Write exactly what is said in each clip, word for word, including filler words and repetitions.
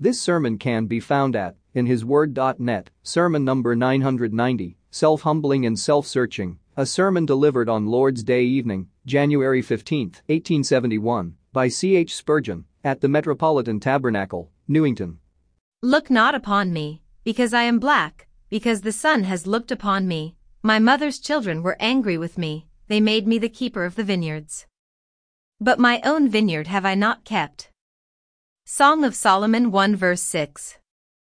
This sermon can be found at in his word dot net, sermon number nine hundred ninety, Self-Humbling and Self-Searching, a sermon delivered on Lord's Day evening, January fifteenth, eighteen seventy-one, by C H Spurgeon, at the Metropolitan Tabernacle, Newington. Look not upon me, because I am black, because the sun has looked upon me. My mother's children were angry with me, they made me the keeper of the vineyards. But my own vineyard have I not kept. Song of Solomon one verse six.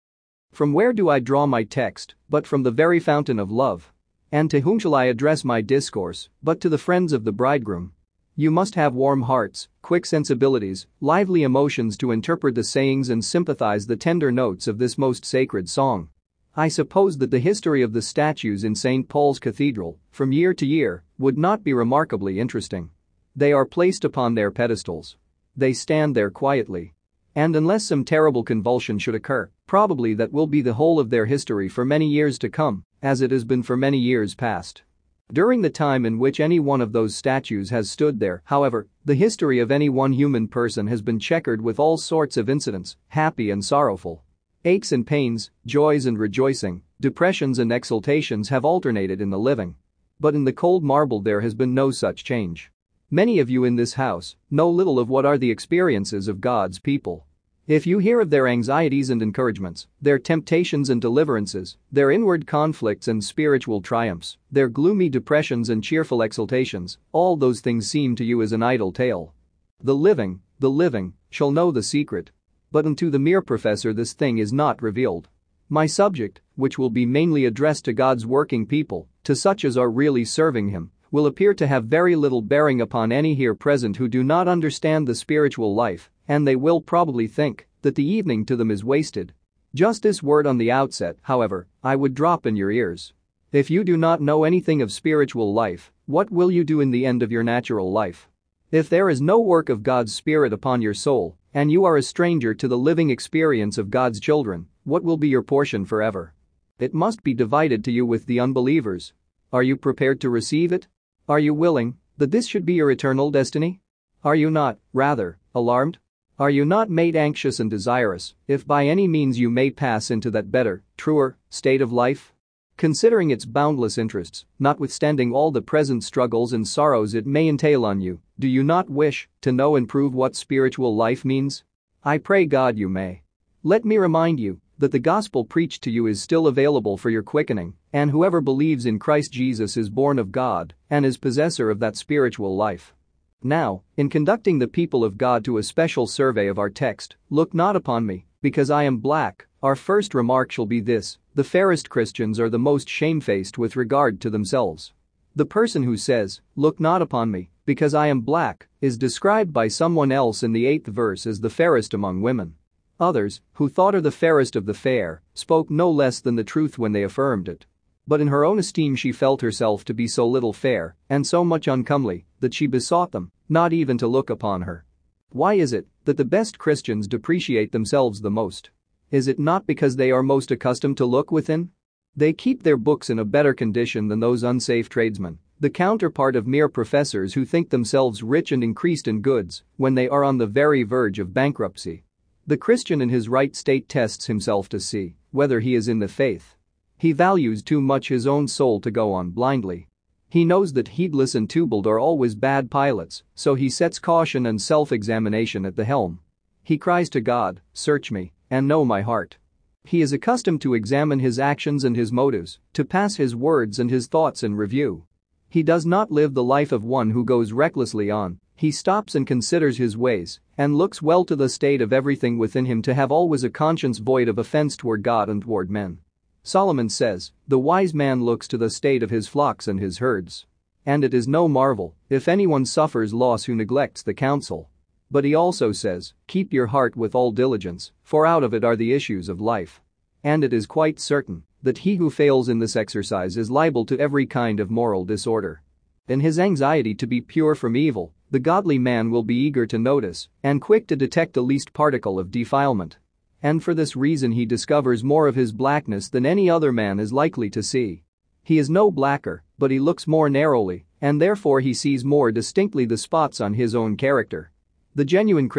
From where do I draw my text, but from the very fountain of love? And to whom shall I address my discourse, but to the friends of the bridegroom? You must have warm hearts, quick sensibilities, lively emotions to interpret the sayings and sympathize the tender notes of this most sacred song. I suppose that the history of the statues in Saint Paul's Cathedral, from year to year, would not be remarkably interesting. They are placed upon their pedestals. They stand there quietly. And unless some terrible convulsion should occur, probably that will be the whole of their history for many years to come, as it has been for many years past. During the time in which any one of those statues has stood there, however, the history of any one human person has been checkered with all sorts of incidents, happy and sorrowful. Aches and pains, joys and rejoicing, depressions and exultations have alternated in the living. But in the cold marble there has been no such change. Many of you in this house know little of what are the experiences of God's people. If you hear of their anxieties and encouragements, their temptations and deliverances, their inward conflicts and spiritual triumphs, their gloomy depressions and cheerful exultations, all those things seem to you as an idle tale. The living, the living, shall know the secret. But unto the mere professor this thing is not revealed. My subject, which will be mainly addressed to God's working people, to such as are really serving Him, will appear to have very little bearing upon any here present who do not understand the spiritual life, and they will probably think that the evening to them is wasted. Just this word on the outset, however, I would drop in your ears. If you do not know anything of spiritual life, what will you do in the end of your natural life? If there is no work of God's Spirit upon your soul, and you are a stranger to the living experience of God's children, what will be your portion forever? It must be divided to you with the unbelievers. Are you prepared to receive it? Are you willing that this should be your eternal destiny? Are you not, rather, alarmed? Are you not made anxious and desirous, if by any means you may pass into that better, truer, state of life? Considering its boundless interests, notwithstanding all the present struggles and sorrows it may entail on you, do you not wish to know and prove what spiritual life means? I pray God you may. Let me remind you that the gospel preached to you is still available for your quickening, and whoever believes in Christ Jesus is born of God and is possessor of that spiritual life. Now, in conducting the people of God to a special survey of our text, look not upon me, because I am black, our first remark shall be this: the fairest Christians are the most shamefaced with regard to themselves. The person who says, "Look not upon me, because I am black," is described by someone else in the eighth verse as the fairest among women. Others, who thought her the fairest of the fair, spoke no less than the truth when they affirmed it. But in her own esteem she felt herself to be so little fair, and so much uncomely, that she besought them not even to look upon her. Why is it that the best Christians depreciate themselves the most? Is it not because they are most accustomed to look within? They keep their books in a better condition than those unsafe tradesmen, the counterpart of mere professors who think themselves rich and increased in goods when they are on the very verge of bankruptcy. The Christian in his right state tests himself to see whether he is in the faith. He values too much his own soul to go on blindly. He knows that Heedless and Tubal are always bad pilots, so he sets caution and self-examination at the helm. He cries to God, "Search me, and know my heart." He is accustomed to examine his actions and his motives, to pass his words and his thoughts in review. He does not live the life of one who goes recklessly on. He stops and considers his ways, and looks well to the state of everything within him to have always a conscience void of offense toward God and toward men. Solomon says, "The wise man looks to the state of his flocks and his herds. And it is no marvel if anyone suffers loss who neglects the counsel." But he also says, "Keep your heart with all diligence, for out of it are the issues of life." And it is quite certain that he who fails in this exercise is liable to every kind of moral disorder. In his anxiety to be pure from evil, the godly man will be eager to notice and quick to detect the least particle of defilement. And for this reason he discovers more of his blackness than any other man is likely to see. He is no blacker, but he looks more narrowly, and therefore he sees more distinctly the spots on his own character. The genuine Christian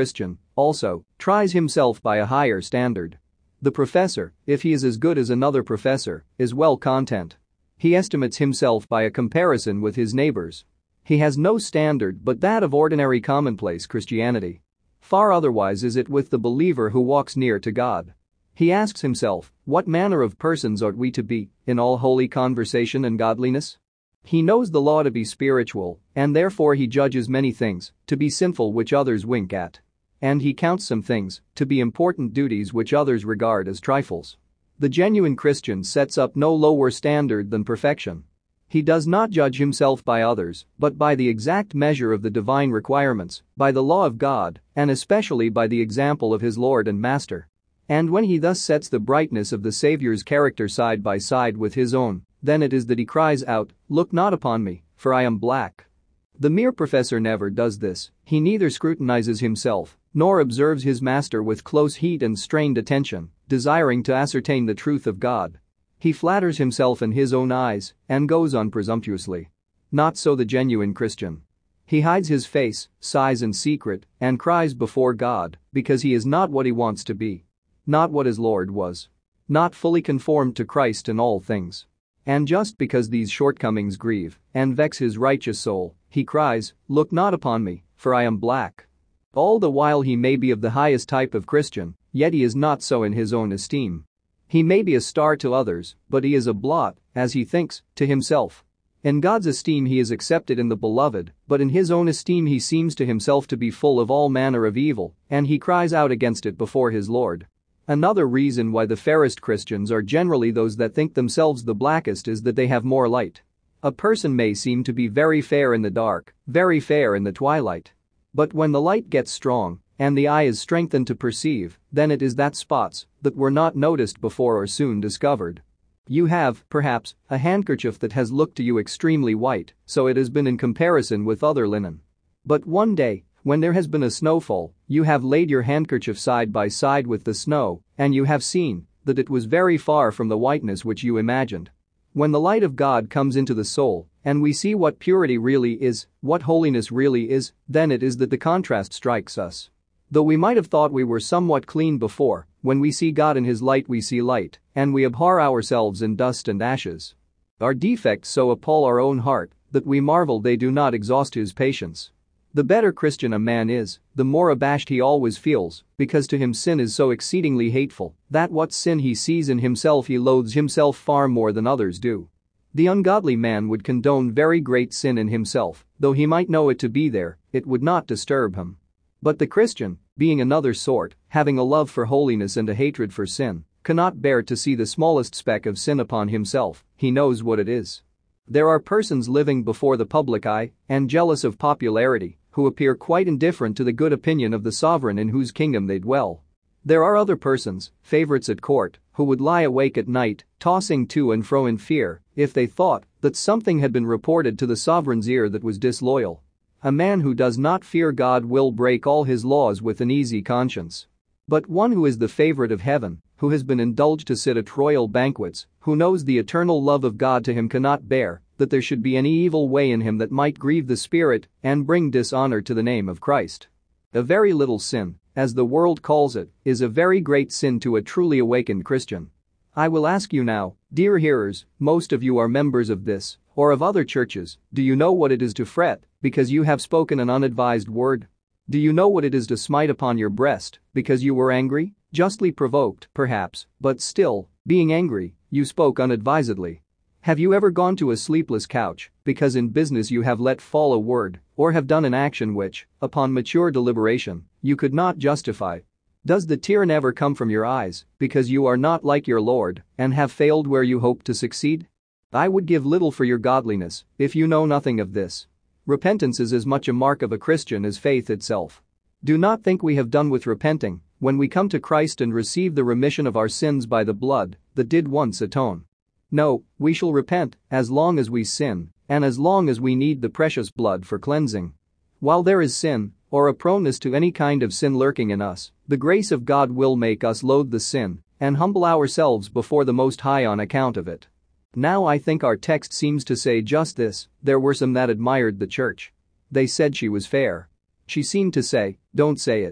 Also, tries himself by a higher standard. The professor, if he is as good as another professor, is well content. He estimates himself by a comparison with his neighbors. He has no standard but that of ordinary commonplace Christianity. Far otherwise is it with the believer who walks near to God. He asks himself, what manner of persons ought we to be, in all holy conversation and godliness? He knows the law to be spiritual, and therefore he judges many things to be sinful which others wink at. And he counts some things to be important duties which others regard as trifles. The genuine Christian sets up no lower standard than perfection. He does not judge himself by others, but by the exact measure of the divine requirements, by the law of God, and especially by the example of his Lord and Master. And when he thus sets the brightness of the Savior's character side by side with his own, then it is that he cries out, "Look not upon me, for I am black." The mere professor never does this. He neither scrutinizes himself, nor observes his master with close heat and strained attention, desiring to ascertain the truth of God. He flatters himself in his own eyes and goes on presumptuously. Not so the genuine Christian. He hides his face, sighs in secret, and cries before God because he is not what he wants to be. Not what his Lord was. Not fully conformed to Christ in all things. And just because these shortcomings grieve and vex his righteous soul, he cries, "Look not upon me, for I am black." All the while he may be of the highest type of Christian, yet he is not so in his own esteem. He may be a star to others, but he is a blot, as he thinks, to himself. In God's esteem he is accepted in the beloved, but in his own esteem he seems to himself to be full of all manner of evil, and he cries out against it before his Lord. Another reason why the fairest Christians are generally those that think themselves the blackest is that they have more light. A person may seem to be very fair in the dark, very fair in the twilight. But when the light gets strong, and the eye is strengthened to perceive, then it is that spots that were not noticed before are soon discovered. You have, perhaps, a handkerchief that has looked to you extremely white, so it has been in comparison with other linen. But one day, when there has been a snowfall, you have laid your handkerchief side by side with the snow, and you have seen that it was very far from the whiteness which you imagined. When the light of God comes into the soul, and we see what purity really is, what holiness really is, then it is that the contrast strikes us. Though we might have thought we were somewhat clean before, when we see God in his light we see light, and we abhor ourselves in dust and ashes. Our defects so appall our own heart that we marvel they do not exhaust his patience. The better Christian a man is, the more abashed he always feels, because to him sin is so exceedingly hateful that what sin he sees in himself he loathes himself far more than others do. The ungodly man would condone very great sin in himself, though he might know it to be there, it would not disturb him. But the Christian, being another sort, having a love for holiness and a hatred for sin, cannot bear to see the smallest speck of sin upon himself. He knows what it is. There are persons living before the public eye and jealous of popularity who appear quite indifferent to the good opinion of the sovereign in whose kingdom they dwell. There are other persons, favorites at court, who would lie awake at night, tossing to and fro in fear, if they thought that something had been reported to the sovereign's ear that was disloyal. A man who does not fear God will break all his laws with an easy conscience. But one who is the favorite of heaven, who has been indulged to sit at royal banquets, who knows the eternal love of God to him cannot bear that there should be any evil way in him that might grieve the Spirit and bring dishonor to the name of Christ. A very little sin, as the world calls it, is a very great sin to a truly awakened Christian. I will ask you now, dear hearers, most of you are members of this or of other churches, do you know what it is to fret because you have spoken an unadvised word? Do you know what it is to smite upon your breast because you were angry, justly provoked, perhaps, but still, being angry, you spoke unadvisedly? Have you ever gone to a sleepless couch because in business you have let fall a word or have done an action which, upon mature deliberation, you could not justify? Does the tear never come from your eyes because you are not like your Lord and have failed where you hoped to succeed? I would give little for your godliness if you know nothing of this. Repentance is as much a mark of a Christian as faith itself. Do not think we have done with repenting when we come to Christ and receive the remission of our sins by the blood that did once atone. No, we shall repent as long as we sin and as long as we need the precious blood for cleansing. While there is sin, or a proneness to any kind of sin lurking in us, the grace of God will make us loathe the sin and humble ourselves before the Most High on account of it. Now I think our text seems to say just this. There were some that admired the church. They said she was fair. She seemed to say, don't say it.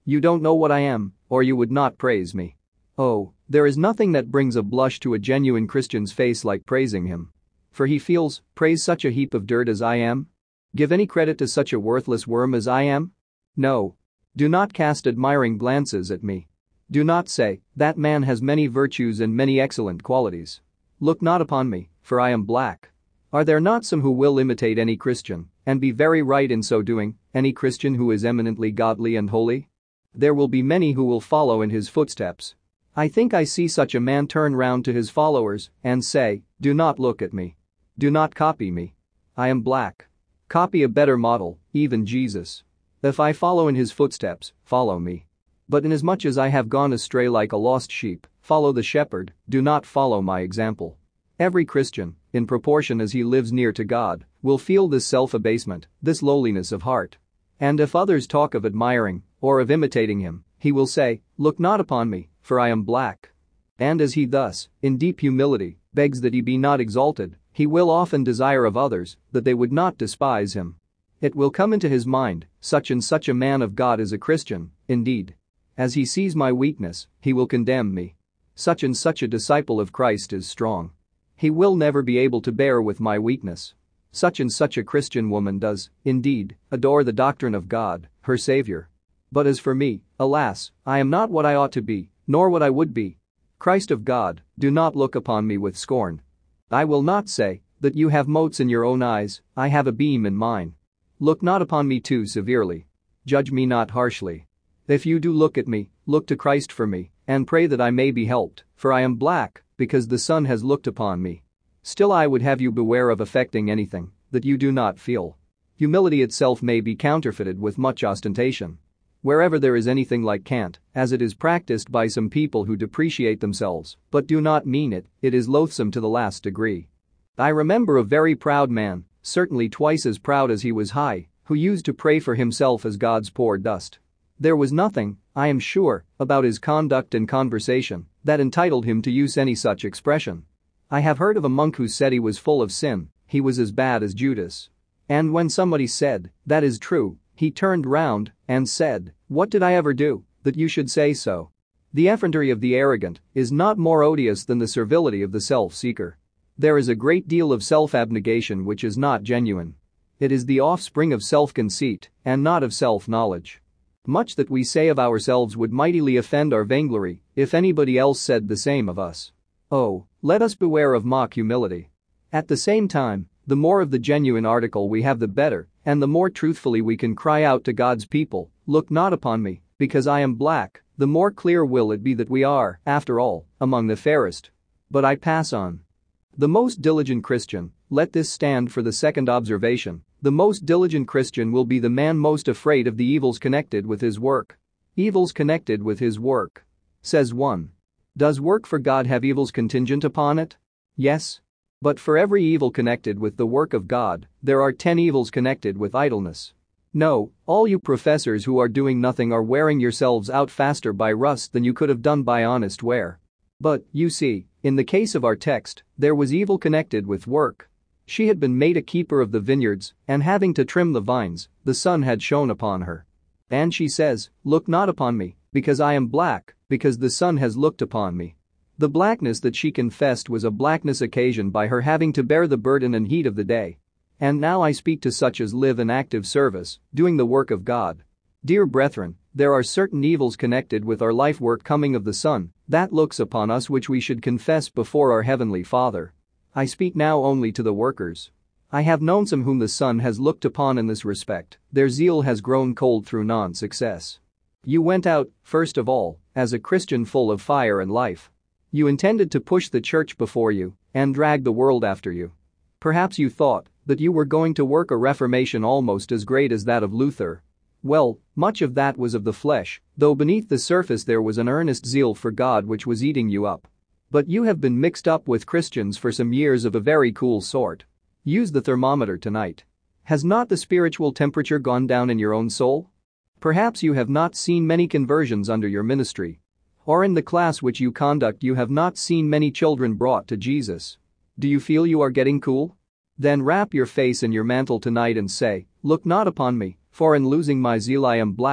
You don't know what I am, or you would not praise me. Oh, there is nothing that brings a blush to a genuine Christian's face like praising him. For he feels, praise such a heap of dirt as I am? Give any credit to such a worthless worm as I am? No. Do not cast admiring glances at me. Do not say, that man has many virtues and many excellent qualities. Look not upon me, for I am black. Are there not some who will imitate any Christian, and be very right in so doing, any Christian who is eminently godly and holy? There will be many who will follow in his footsteps. I think I see such a man turn round to his followers and say, do not look at me. Do not copy me. I am black. Copy a better model, even Jesus. If I follow in his footsteps, follow me. But inasmuch as I have gone astray like a lost sheep, follow the shepherd, do not follow my example. Every Christian, in proportion as he lives near to God, will feel this self-abasement, this lowliness of heart. And if others talk of admiring, or of imitating him, he will say, look not upon me, for I am black. And as he thus, in deep humility, begs that he be not exalted, he will often desire of others that they would not despise him. It will come into his mind, such and such a man of God is a Christian, indeed. As he sees my weakness, he will condemn me. Such and such a disciple of Christ is strong. He will never be able to bear with my weakness. Such and such a Christian woman does, indeed, adore the doctrine of God, her Savior. But as for me, alas, I am not what I ought to be, nor what I would be. Christ of God, do not look upon me with scorn. I will not say that you have motes in your own eyes, I have a beam in mine. Look not upon me too severely. Judge me not harshly. If you do look at me, look to Christ for me, and pray that I may be helped, for I am black, because the sun has looked upon me. Still I would have you beware of affecting anything that you do not feel. Humility itself may be counterfeited with much ostentation. Wherever there is anything like cant, as it is practiced by some people who depreciate themselves but do not mean it, it is loathsome to the last degree. I remember a very proud man, certainly twice as proud as he was high, who used to pray for himself as God's poor dust. There was nothing, I am sure, about his conduct and conversation that entitled him to use any such expression. I have heard of a monk who said he was full of sin, he was as bad as Judas. And when somebody said, that is true, he turned round and said, what did I ever do that you should say so? The effrontery of the arrogant is not more odious than the servility of the self-seeker. There is a great deal of self-abnegation which is not genuine. It is the offspring of self-conceit and not of self-knowledge. Much that we say of ourselves would mightily offend our vainglory if anybody else said the same of us. Oh, let us beware of mock humility. At the same time, the more of the genuine article we have the better, and the more truthfully we can cry out to God's people, look not upon me, because I am black, the more clear will it be that we are, after all, among the fairest. But I pass on. The most diligent Christian, let this stand for the second observation, the most diligent Christian will be the man most afraid of the evils connected with his work. Evils connected with his work. Says one. Does work for God have evils contingent upon it? Yes. But for every evil connected with the work of God, there are ten evils connected with idleness. No, all you professors who are doing nothing are wearing yourselves out faster by rust than you could have done by honest wear. But, you see, in the case of our text, there was evil connected with work. She had been made a keeper of the vineyards, and having to trim the vines, the sun had shone upon her. And she says, look not upon me, because I am black, because the sun has looked upon me. The blackness that she confessed was a blackness occasioned by her having to bear the burden and heat of the day. And now I speak to such as live in active service, doing the work of God. Dear brethren, there are certain evils connected with our life work coming of the sun, that looks upon us which we should confess before our heavenly Father. I speak now only to the workers. I have known some whom the sun has looked upon in this respect, their zeal has grown cold through non-success. You went out, first of all, as a Christian full of fire and life. You intended to push the church before you and drag the world after you. Perhaps you thought that you were going to work a reformation almost as great as that of Luther. Well, much of that was of the flesh, though beneath the surface there was an earnest zeal for God which was eating you up. But you have been mixed up with Christians for some years of a very cool sort. Use the thermometer tonight. Has not the spiritual temperature gone down in your own soul? Perhaps you have not seen many conversions under your ministry. Or in the class which you conduct you have not seen many children brought to Jesus. Do you feel you are getting cool? Then wrap your face in your mantle tonight and say, look not upon me, for in losing my zeal I am black,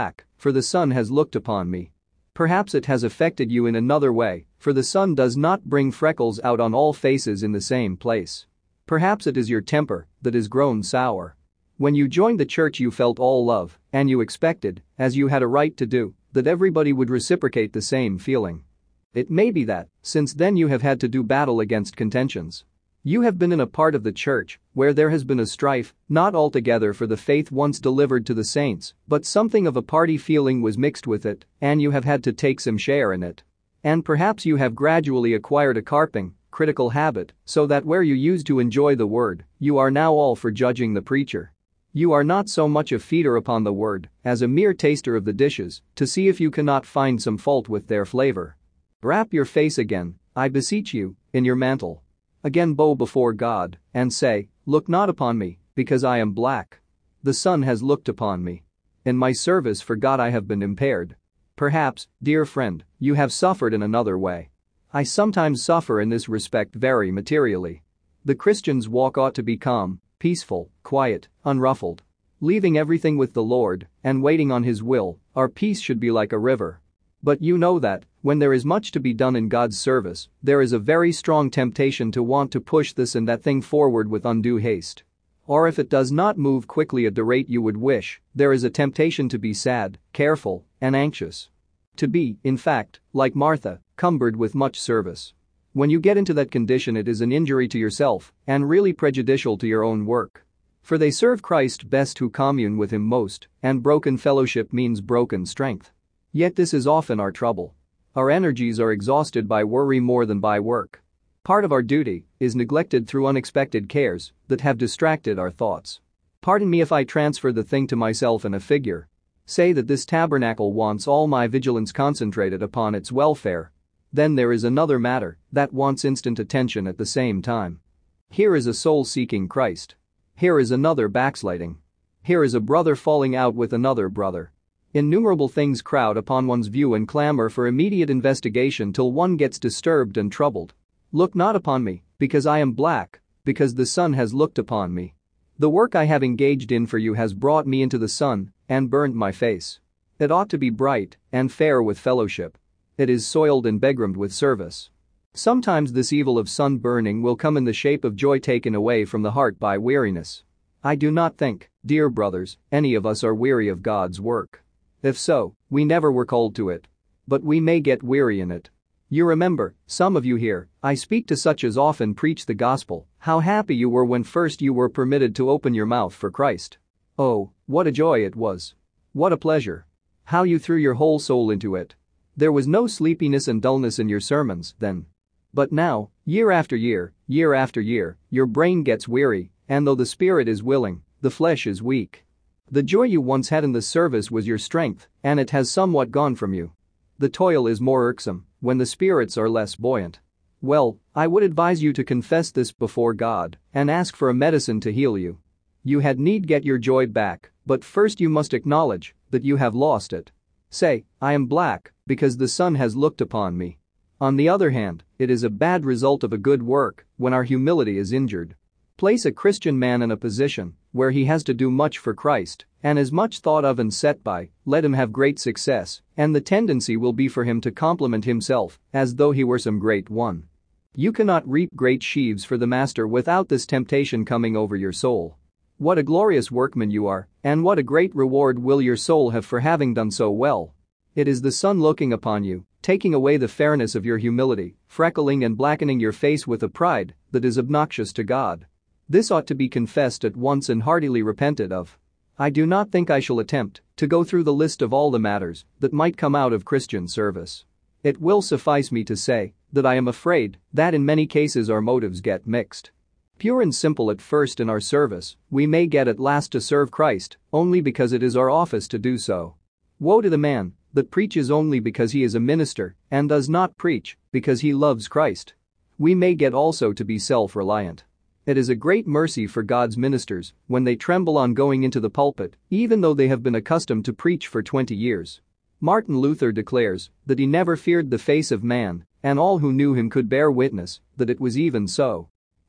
for the sun has looked upon me. Perhaps it has affected you in another way, for the sun does not bring freckles out on all faces in the same place. Perhaps it is your temper that is grown sour. When you joined the church you felt all love, and you expected, as you had a right to do, that everybody would reciprocate the same feeling. It may be that, since then you have had to do battle against contentions. You have been in a part of the church where there has been a strife, not altogether for the faith once delivered to the saints, but something of a party feeling was mixed with it, and you have had to take some share in it. And perhaps you have gradually acquired a carping, critical habit, so that where you used to enjoy the word, you are now all for judging the preacher. You are not so much a feeder upon the word as a mere taster of the dishes, to see if you cannot find some fault with their flavor. Wrap your face again, I beseech you, in your mantle. Again bow before God, and say, look not upon me, because I am black. The sun has looked upon me. In my service for God I have been impaired. Perhaps, dear friend, you have suffered in another way. I sometimes suffer in this respect very materially. The Christian's walk ought to be calm, peaceful, quiet, unruffled. Leaving everything with the Lord, and waiting on His will, our peace should be like a river. But you know that, when there is much to be done in God's service, there is a very strong temptation to want to push this and that thing forward with undue haste. Or if it does not move quickly at the rate you would wish, there is a temptation to be sad, careful, and anxious. To be, in fact, like Martha, cumbered with much service. When you get into that condition it is an injury to yourself, and really prejudicial to your own work. For they serve Christ best who commune with Him most, and broken fellowship means broken strength. Yet this is often our trouble. Our energies are exhausted by worry more than by work. Part of our duty is neglected through unexpected cares that have distracted our thoughts. Pardon me if I transfer the thing to myself in a figure. Say that this tabernacle wants all my vigilance concentrated upon its welfare. Then there is another matter that wants instant attention at the same time. Here is a soul seeking Christ. Here is another backsliding. Here is a brother falling out with another brother. Innumerable things crowd upon one's view and clamor for immediate investigation till one gets disturbed and troubled. Look not upon me, because I am black, because the sun has looked upon me. The work I have engaged in for you has brought me into the sun and burnt my face. It ought to be bright and fair with fellowship. It is soiled and begrimed with service. Sometimes this evil of sun burning will come in the shape of joy taken away from the heart by weariness. I do not think, dear brothers, any of us are weary of God's work. If so, we never were called to it. But we may get weary in it. You remember, some of you here, I speak to such as often preach the gospel, how happy you were when first you were permitted to open your mouth for Christ. Oh, what a joy it was. What a pleasure. How you threw your whole soul into it. There was no sleepiness and dullness in your sermons then. But now, year after year, year after year, your brain gets weary, and though the spirit is willing, the flesh is weak. The joy you once had in the service was your strength, and it has somewhat gone from you. The toil is more irksome when the spirits are less buoyant. Well, I would advise you to confess this before God and ask for a medicine to heal you. You had need get your joy back, but first you must acknowledge that you have lost it. Say, I am black, because the sun has looked upon me. On the other hand, it is a bad result of a good work when our humility is injured. Place a Christian man in a position where he has to do much for Christ and is much thought of and set by, let him have great success, and the tendency will be for him to compliment himself as though he were some great one. You cannot reap great sheaves for the master without this temptation coming over your soul. What a glorious workman you are, and what a great reward will your soul have for having done so well. It is the sun looking upon you, taking away the fairness of your humility, freckling and blackening your face with a pride that is obnoxious to God. This ought to be confessed at once and heartily repented of. I do not think I shall attempt to go through the list of all the matters that might come out of Christian service. It will suffice me to say that I am afraid that in many cases our motives get mixed. Pure and simple at first in our service, we may get at last to serve Christ only because it is our office to do so. Woe to the man that preaches only because he is a minister and does not preach because he loves Christ. We may get also to be self-reliant. It is a great mercy for God's ministers when they tremble on going into the pulpit, even though they have been accustomed to preach for twenty years. Martin Luther declares that he never feared the face of man, and all who knew him could bear witness that it was even so.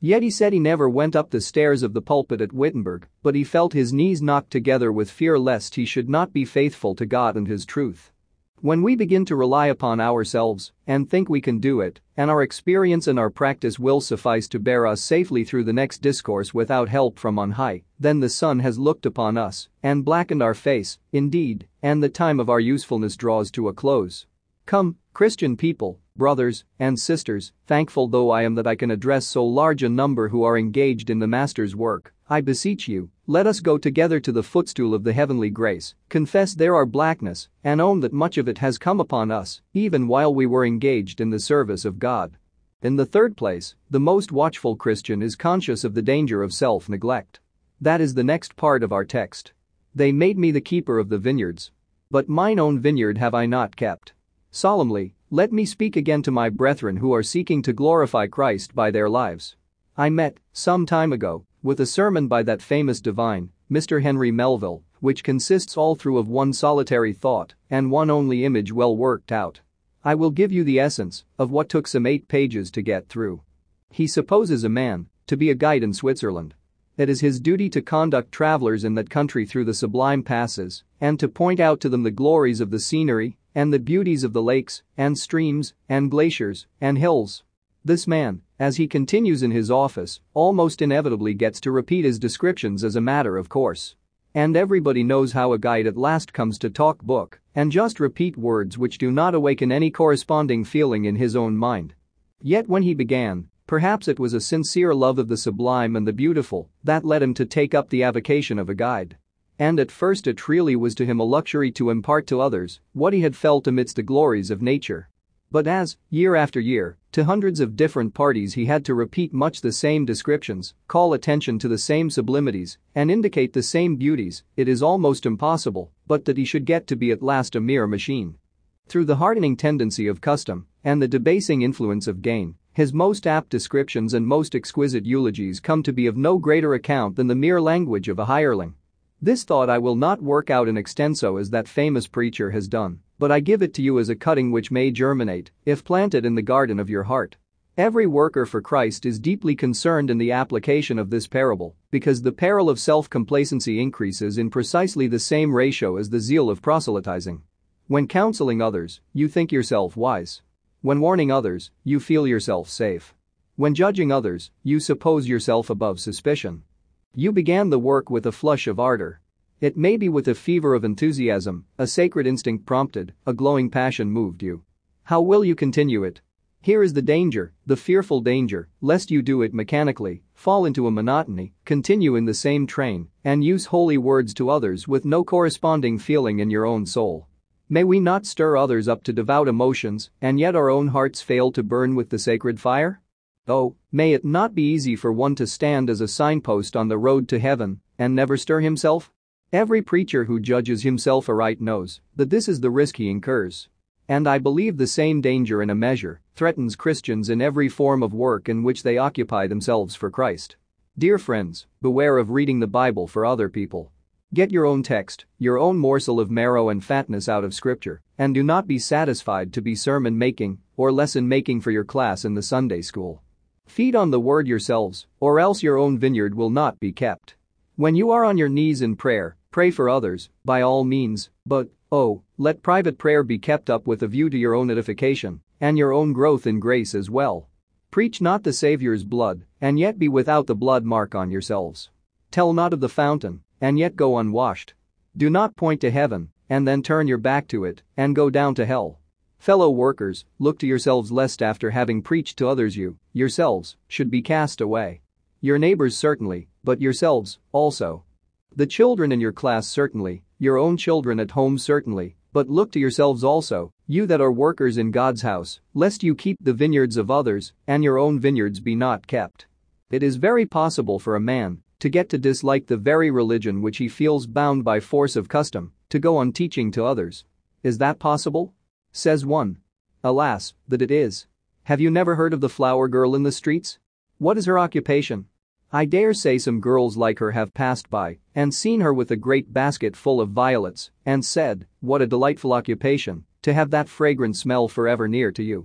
Yet he said he never went up the stairs of the pulpit at Wittenberg, but he felt his knees knocked together with fear lest he should not be faithful to God and His truth. When we begin to rely upon ourselves and think we can do it, and our experience and our practice will suffice to bear us safely through the next discourse without help from on high, then the sun has looked upon us and blackened our face, indeed, and the time of our usefulness draws to a close. Come, Christian people, brothers and sisters, thankful though I am that I can address so large a number who are engaged in the Master's work, I beseech you, let us go together to the footstool of the heavenly grace, confess there our blackness, and own that much of it has come upon us, even while we were engaged in the service of God. In the third place, the most watchful Christian is conscious of the danger of self-neglect. That is the next part of our text. They made me the keeper of the vineyards. But mine own vineyard have I not kept. Solemnly, let me speak again to my brethren who are seeking to glorify Christ by their lives. I met, some time ago, with a sermon by that famous divine, Mister Henry Melville, which consists all through of one solitary thought and one only image well worked out. I will give you the essence of what took some eight pages to get through. He supposes a man to be a guide in Switzerland. It is his duty to conduct travelers in that country through the sublime passes and to point out to them the glories of the scenery and the beauties of the lakes and streams and glaciers and hills. This man, as he continues in his office, almost inevitably gets to repeat his descriptions as a matter of course. And everybody knows how a guide at last comes to talk book and just repeat words which do not awaken any corresponding feeling in his own mind. Yet when he began, perhaps it was a sincere love of the sublime and the beautiful that led him to take up the avocation of a guide. And at first it really was to him a luxury to impart to others what he had felt amidst the glories of nature. But as, year after year, to hundreds of different parties he had to repeat much the same descriptions, call attention to the same sublimities, and indicate the same beauties, it is almost impossible but that he should get to be at last a mere machine. Through the hardening tendency of custom and the debasing influence of gain, his most apt descriptions and most exquisite eulogies come to be of no greater account than the mere language of a hireling. This thought I will not work out in extenso as that famous preacher has done, but I give it to you as a cutting which may germinate, if planted in the garden of your heart. Every worker for Christ is deeply concerned in the application of this parable, because the peril of self-complacency increases in precisely the same ratio as the zeal of proselytizing. When counseling others, you think yourself wise. When warning others, you feel yourself safe. When judging others, you suppose yourself above suspicion. You began the work with a flush of ardor. It may be with a fever of enthusiasm, a sacred instinct prompted, a glowing passion moved you. How will you continue it? Here is the danger, the fearful danger, lest you do it mechanically, fall into a monotony, continue in the same train, and use holy words to others with no corresponding feeling in your own soul. May we not stir others up to devout emotions, and yet our own hearts fail to burn with the sacred fire? Oh, may it not be easy for one to stand as a signpost on the road to heaven and never stir himself? Every preacher who judges himself aright knows that this is the risk he incurs. And I believe the same danger in a measure threatens Christians in every form of work in which they occupy themselves for Christ. Dear friends, beware of reading the Bible for other people. Get your own text, your own morsel of marrow and fatness out of Scripture, and do not be satisfied to be sermon making or lesson making for your class in the Sunday school. Feed on the word yourselves, or else your own vineyard will not be kept. When you are on your knees in prayer, pray for others, by all means, but, oh, let private prayer be kept up with a view to your own edification and your own growth in grace as well. Preach not the Saviour's blood, and yet be without the blood mark on yourselves. Tell not of the fountain, and yet go unwashed. Do not point to heaven, and then turn your back to it, and go down to hell. Fellow workers, look to yourselves lest after having preached to others you, yourselves, should be cast away. Your neighbors certainly, but yourselves, also. The children in your class certainly, your own children at home certainly, but look to yourselves also, you that are workers in God's house, lest you keep the vineyards of others, and your own vineyards be not kept. It is very possible for a man to get to dislike the very religion which he feels bound by force of custom to go on teaching to others. Is that possible? Says one. Alas, that it is. Have you never heard of the flower girl in the streets? What is her occupation? I dare say some girls like her have passed by and seen her with a great basket full of violets and said, what a delightful occupation, to have that fragrant smell forever near to you.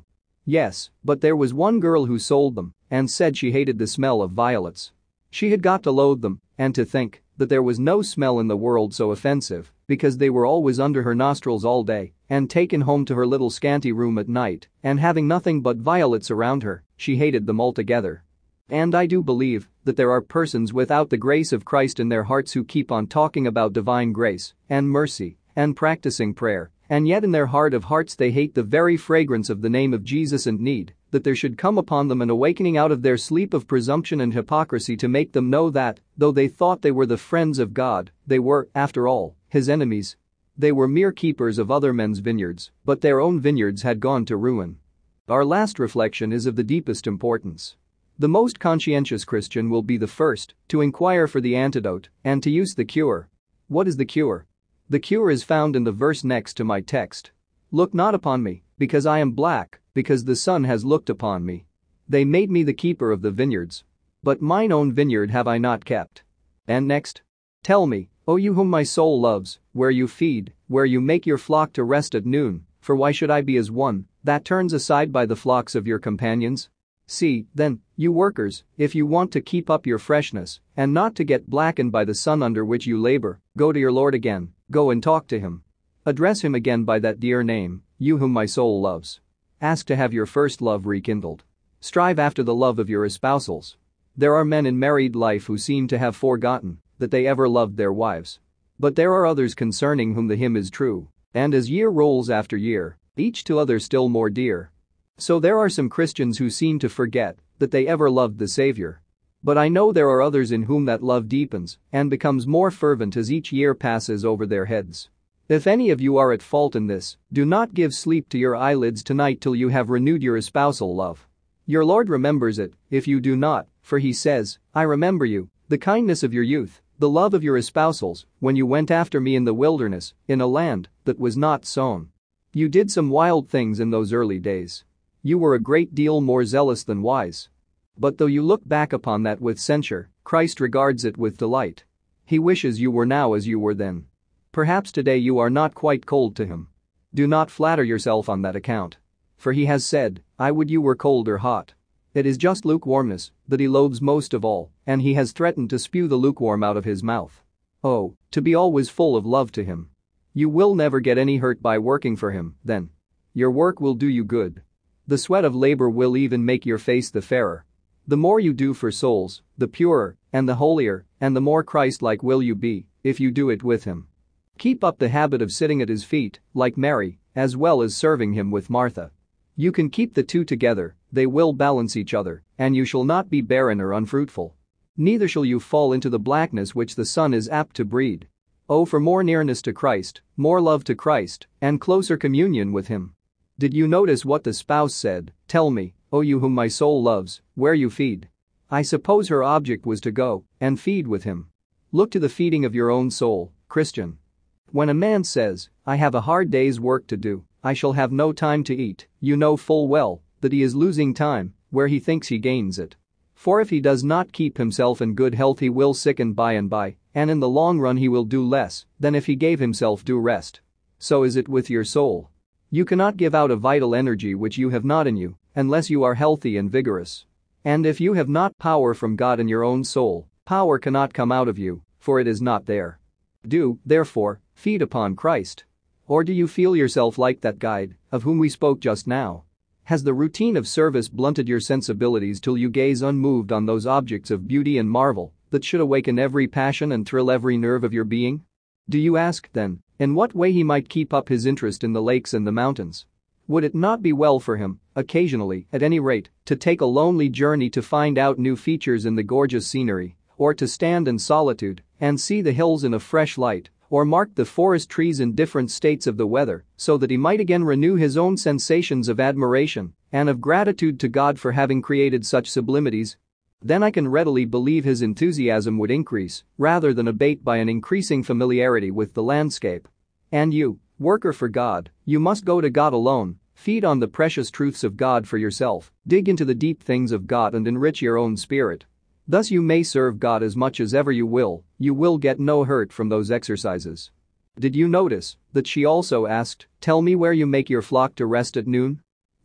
Yes, but there was one girl who sold them and said she hated the smell of violets. She had got to loathe them and to think that there was no smell in the world so offensive because they were always under her nostrils all day and taken home to her little scanty room at night, and having nothing but violets around her, she hated them altogether. And I do believe that there are persons without the grace of Christ in their hearts who keep on talking about divine grace and mercy and practicing prayer, and yet in their heart of hearts they hate the very fragrance of the name of Jesus and need that there should come upon them an awakening out of their sleep of presumption and hypocrisy to make them know that, though they thought they were the friends of God, they were, after all, his enemies. They were mere keepers of other men's vineyards, but their own vineyards had gone to ruin. Our last reflection is of the deepest importance. The most conscientious Christian will be the first to inquire for the antidote and to use the cure. What is the cure? The cure is found in the verse next to my text. Look not upon me, because I am black, because the sun has looked upon me. They made me the keeper of the vineyards. But mine own vineyard have I not kept. And next. Tell me, O you whom my soul loves, where you feed, where you make your flock to rest at noon, for why should I be as one that turns aside by the flocks of your companions? See, then, you workers, if you want to keep up your freshness and not to get blackened by the sun under which you labor, go to your Lord again, go and talk to him. Address him again by that dear name, you whom my soul loves. Ask to have your first love rekindled. Strive after the love of your espousals. There are men in married life who seem to have forgotten that they ever loved their wives. But there are others concerning whom the hymn is true, and as year rolls after year, each to other still more dear. So there are some Christians who seem to forget that they ever loved the Savior. But I know there are others in whom that love deepens and becomes more fervent as each year passes over their heads. If any of you are at fault in this, do not give sleep to your eyelids tonight till you have renewed your espousal love. Your Lord remembers it, if you do not, for he says, I remember you, the kindness of your youth, the love of your espousals, when you went after me in the wilderness, in a land that was not sown. You did some wild things in those early days. You were a great deal more zealous than wise. But though you look back upon that with censure, Christ regards it with delight. He wishes you were now as you were then. Perhaps today you are not quite cold to him. Do not flatter yourself on that account. For he has said, I would you were cold or hot. It is just lukewarmness that he loathes most of all, and he has threatened to spew the lukewarm out of his mouth. Oh, to be always full of love to him. You will never get any hurt by working for him, then. Your work will do you good. The sweat of labor will even make your face the fairer. The more you do for souls, the purer and the holier and the more Christ-like will you be if you do it with him. Keep up the habit of sitting at his feet, like Mary, as well as serving him with Martha. You can keep the two together, they will balance each other, and you shall not be barren or unfruitful. Neither shall you fall into the blackness which the sun is apt to breed. Oh, for more nearness to Christ, more love to Christ, and closer communion with him. Did you notice what the spouse said? Tell me, O you whom my soul loves, where you feed. I suppose her object was to go and feed with him. Look to the feeding of your own soul, Christian. When a man says, I have a hard day's work to do, I shall have no time to eat, you know full well that he is losing time where he thinks he gains it. For if he does not keep himself in good health he will sicken by and by, and in the long run he will do less than if he gave himself due rest. So is it with your soul. You cannot give out a vital energy which you have not in you, unless you are healthy and vigorous. And if you have not power from God in your own soul, power cannot come out of you, for it is not there. Do, therefore, feed upon Christ. Or do you feel yourself like that guide, of whom we spoke just now? Has the routine of service blunted your sensibilities till you gaze unmoved on those objects of beauty and marvel that should awaken every passion and thrill every nerve of your being? Do you ask, then, in what way he might keep up his interest in the lakes and the mountains? Would it not be well for him, occasionally, at any rate, to take a lonely journey to find out new features in the gorgeous scenery, or to stand in solitude and see the hills in a fresh light, or mark the forest trees in different states of the weather, so that he might again renew his own sensations of admiration and of gratitude to God for having created such sublimities? Then I can readily believe his enthusiasm would increase, rather than abate by an increasing familiarity with the landscape. And you, worker for God, you must go to God alone, feed on the precious truths of God for yourself, dig into the deep things of God and enrich your own spirit. Thus you may serve God as much as ever you will, you will get no hurt from those exercises. Did you notice that she also asked, tell me where you make your flock to rest at noon?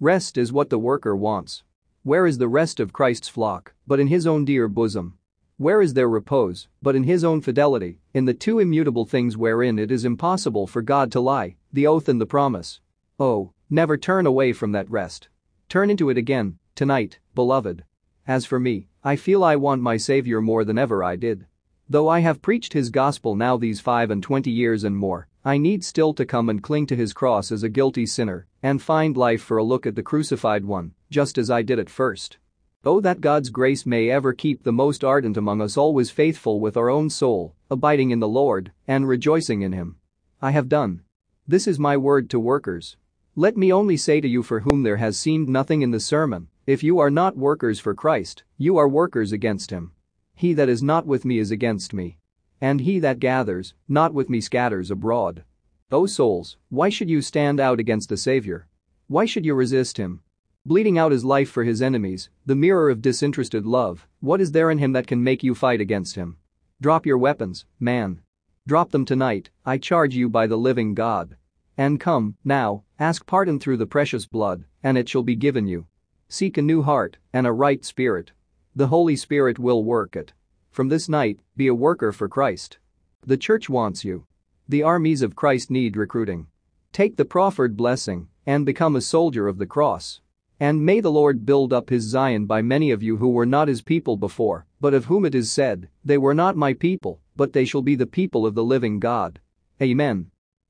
Rest is what the worker wants. Where is the rest of Christ's flock, but in his own dear bosom? Where is their repose, but in his own fidelity, in the two immutable things wherein it is impossible for God to lie, the oath and the promise? Oh, never turn away from that rest. Turn into it again, tonight, beloved. As for me, I feel I want my Savior more than ever I did. Though I have preached his gospel now these five and twenty years and more, I need still to come and cling to his cross as a guilty sinner and find life for a look at the crucified one, just as I did at first. Oh, that God's grace may ever keep the most ardent among us always faithful with our own soul, abiding in the Lord and rejoicing in him. I have done. This is my word to workers. Let me only say to you for whom there has seemed nothing in the sermon, if you are not workers for Christ, you are workers against him. He that is not with me is against me. And he that gathers, not with me scatters abroad. O souls, why should you stand out against the Savior? Why should you resist him? Bleeding out his life for his enemies, the mirror of disinterested love, what is there in him that can make you fight against him? Drop your weapons, man. Drop them tonight, I charge you by the living God. And come, now, ask pardon through the precious blood, and it shall be given you. Seek a new heart and a right spirit. The Holy Spirit will work it. From this night, be a worker for Christ. The church wants you. The armies of Christ need recruiting. Take the proffered blessing and become a soldier of the cross. And may the Lord build up his Zion by many of you who were not his people before, but of whom it is said, they were not my people, but they shall be the people of the living God. Amen.